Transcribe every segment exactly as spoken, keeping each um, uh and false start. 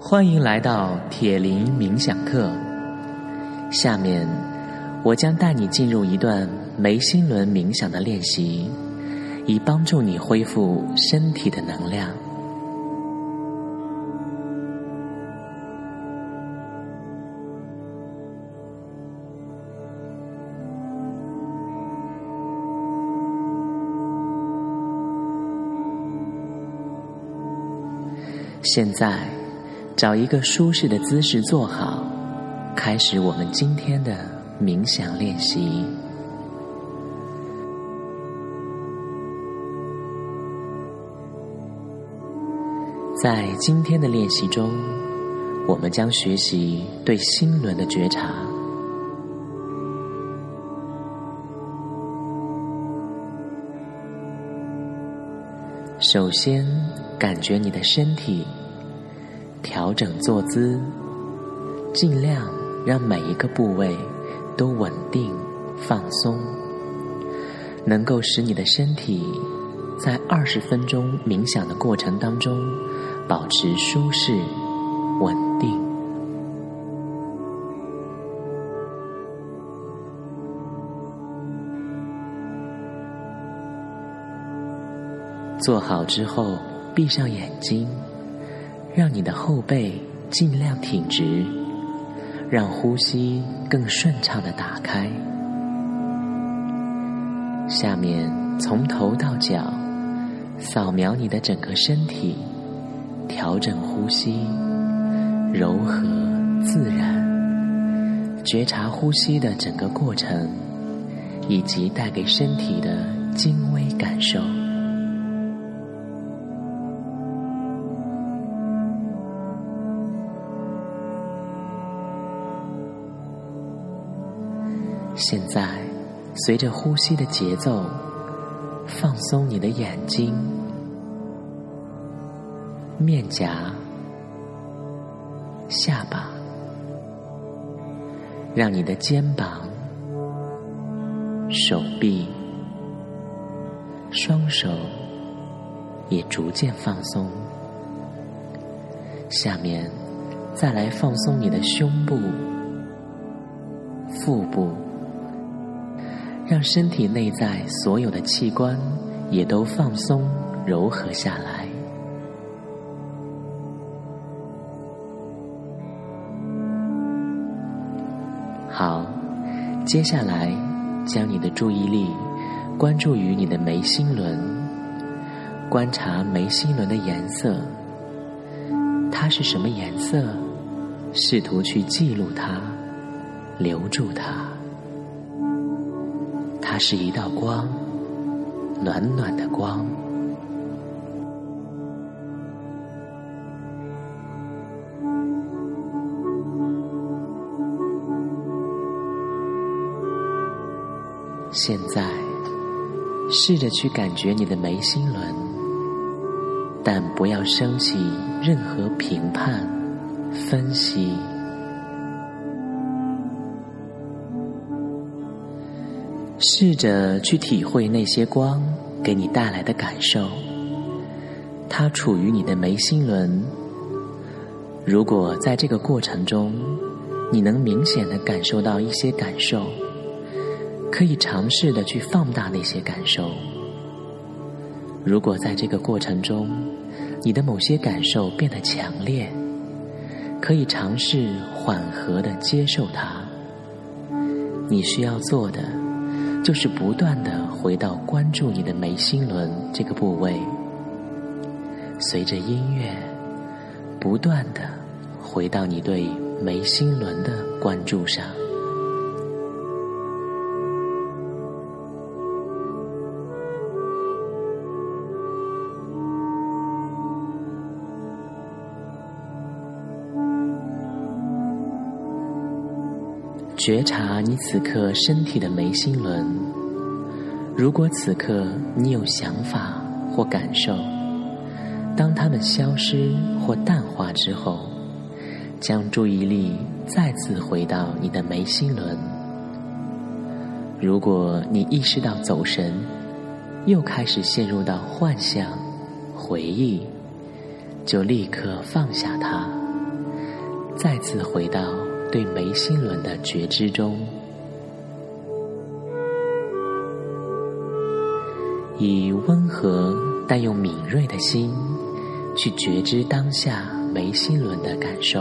欢迎来到铁林冥想课。下面我将带你进入一段眉心轮冥想的练习，以帮助你恢复身体的能量。现在找一个舒适的姿势坐好，开始我们今天的冥想练习。在今天的练习中，我们将学习对心轮的觉察。首先，感觉你的身体，调整坐姿，尽量让每一个部位都稳定放松，能够使你的身体在二十分钟冥想的过程当中保持舒适稳定。做好之后，闭上眼睛，让你的后背尽量挺直，让呼吸更顺畅地打开。下面从头到脚扫描你的整个身体，调整呼吸，柔和自然，觉察呼吸的整个过程，以及带给身体的精微感受。现在，随着呼吸的节奏，放松你的眼睛、面颊、下巴，让你的肩膀、手臂、双手也逐渐放松。下面，再来放松你的胸部、腹部，让身体内在所有的器官也都放松柔和下来。好，接下来将你的注意力关注于你的眉心轮，观察眉心轮的颜色，它是什么颜色？试图去记录它，留住它。它是一道光，暖暖的光。现在，试着去感觉你的眉心轮，但不要升起任何评判、分析。试着去体会那些光给你带来的感受，它处于你的眉心轮。如果在这个过程中，你能明显地感受到一些感受，可以尝试地去放大那些感受。如果在这个过程中，你的某些感受变得强烈，可以尝试缓和地接受它。你需要做的就是不断地回到关注你的眉心轮这个部位，随着音乐不断地回到你对眉心轮的关注上。觉察你此刻身体的眉心轮，如果此刻你有想法或感受，当它们消失或淡化之后，将注意力再次回到你的眉心轮。如果你意识到走神，又开始陷入到幻想、回忆，就立刻放下它， 再次回到对眉心轮的觉知中，以温和但又敏锐的心去觉知当下眉心轮的感受。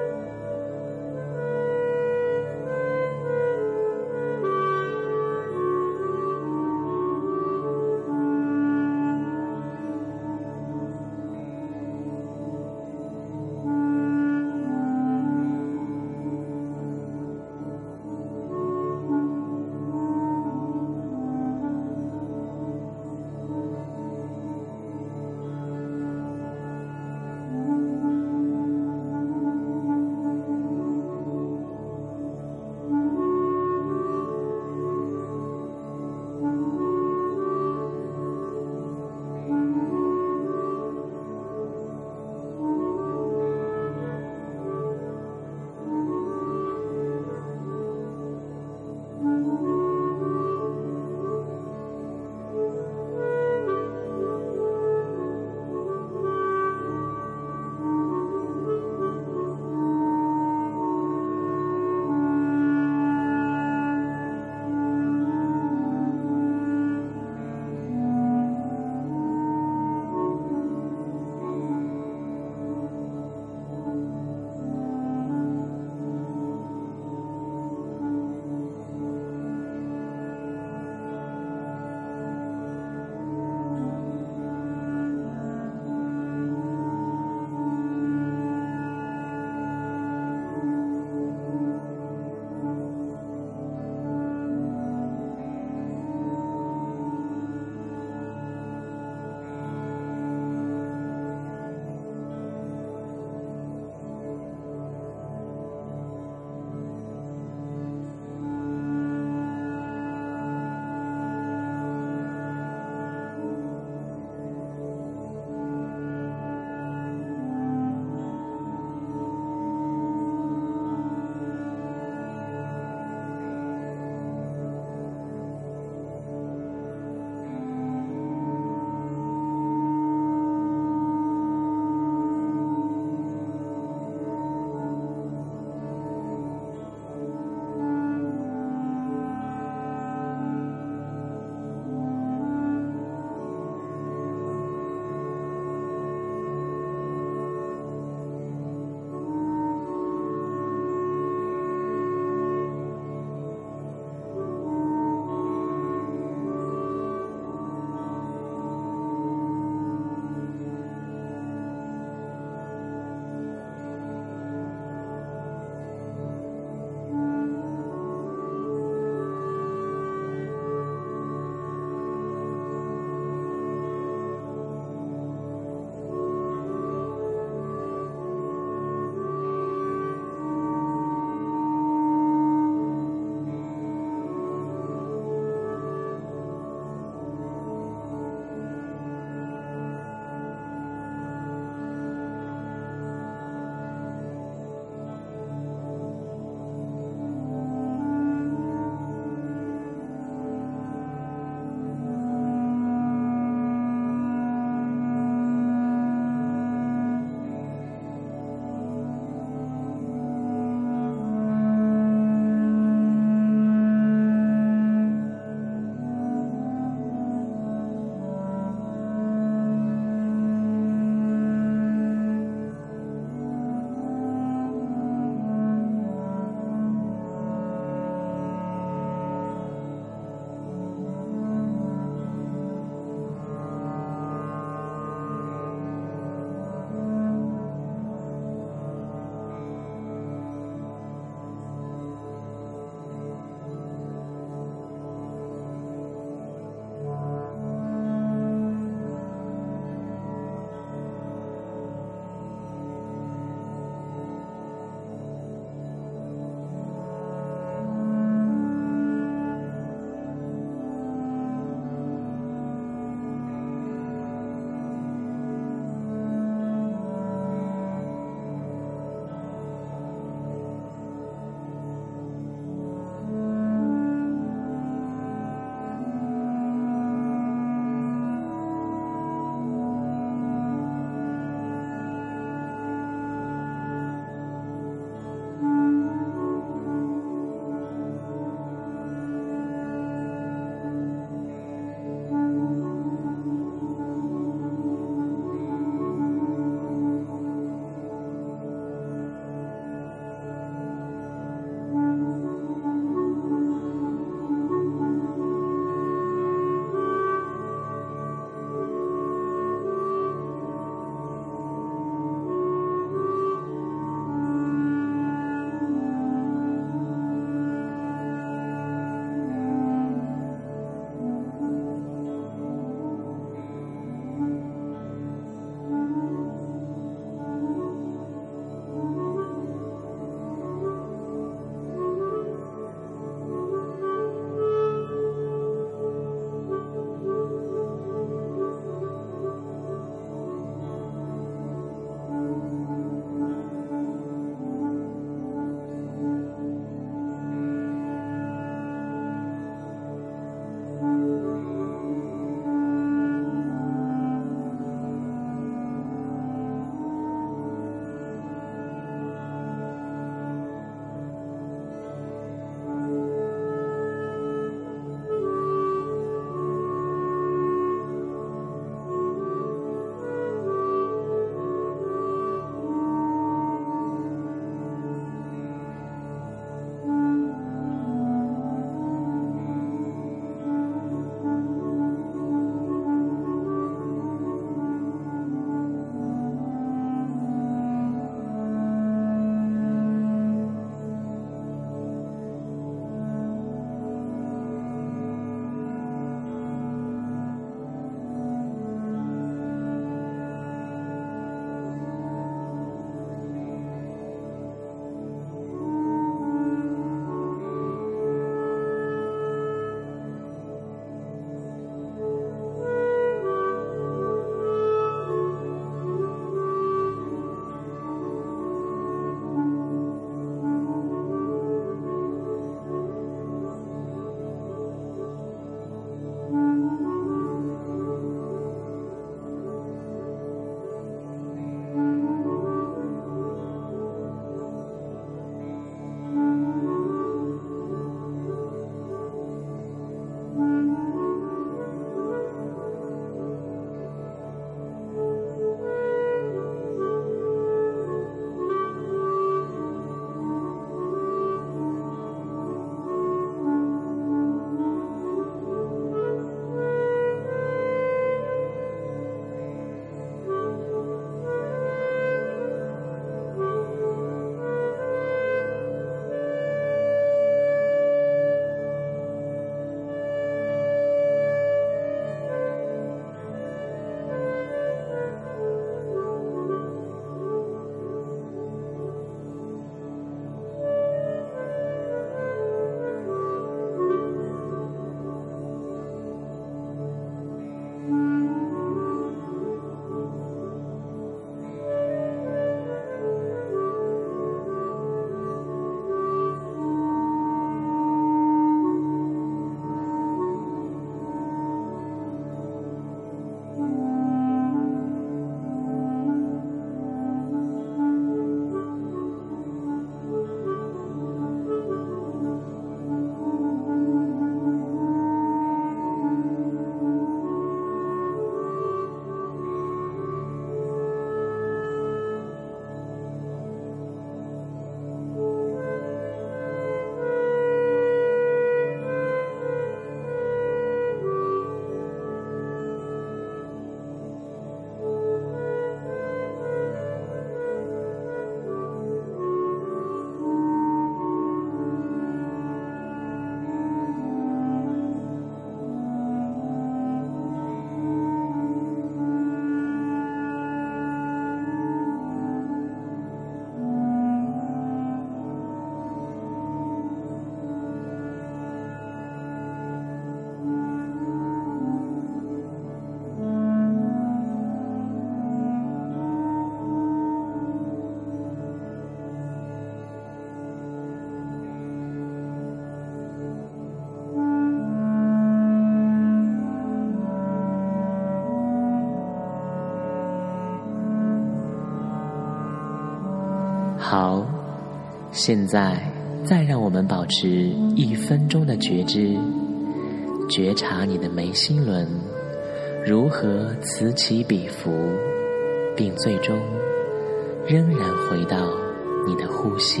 好，现在再让我们保持一分钟的觉知，觉察你的眉心轮如何此起彼伏，并最终仍然回到你的呼吸。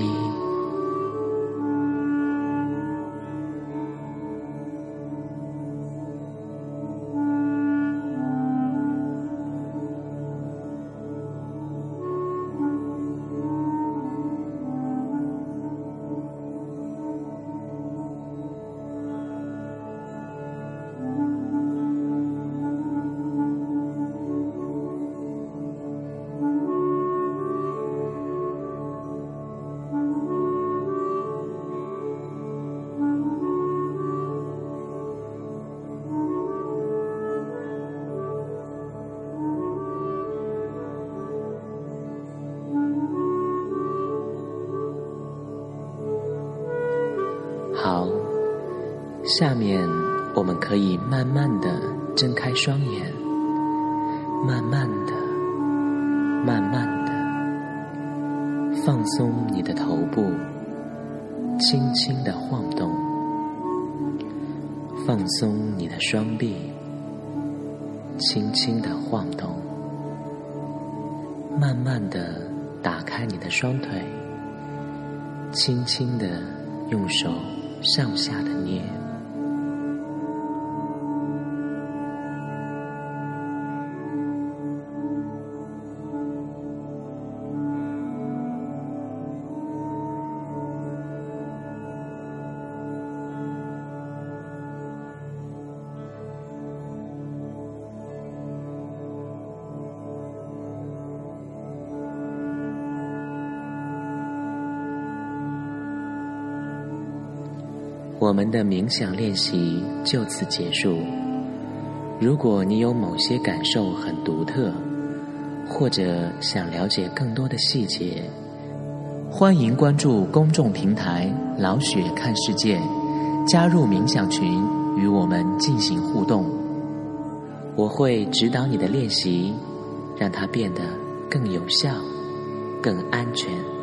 好，下面我们可以慢慢地睁开双眼，慢慢地、慢慢地放松你的头部，轻轻地晃动，放松你的双臂，轻轻地晃动，慢慢地打开你的双腿，轻轻地用手上下的捏。我们的冥想练习就此结束。如果你有某些感受很独特，或者想了解更多的细节，欢迎关注公众平台老雪看世界，加入冥想群与我们进行互动。我会指导你的练习，让它变得更有效、更安全。